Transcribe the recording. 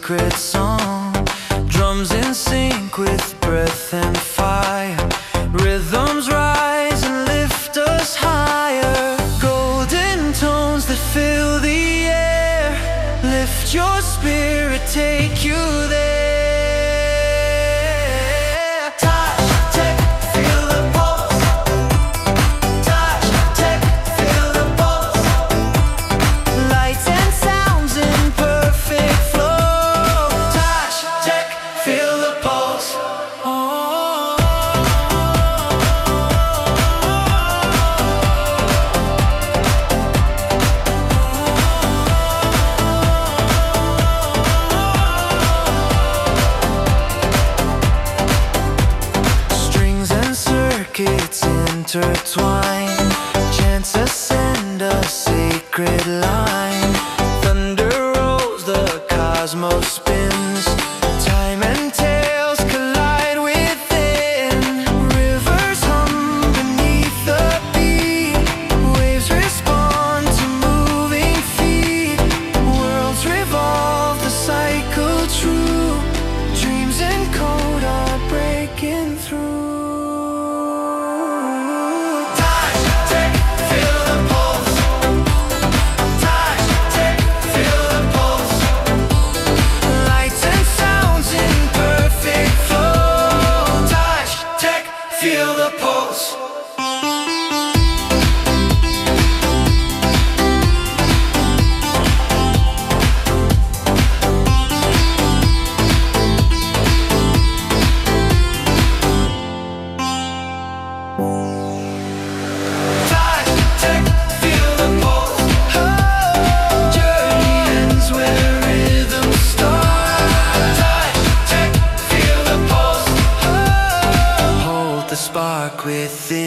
sacred song. Drums in sync with breath and fire. Rhythms rise and lift us higher. Golden tones that fill the air. Lift your spirit, take you there. It's intertwined. Chants ascend a sacred line. Thunder rolls, the cosmos spins. Time and tales collide within. Rivers hum beneath the beat. Waves respond to moving feet. Worlds revolve, the cycle true. Dreams and code are breaking through. Feel the pulse. The spark within.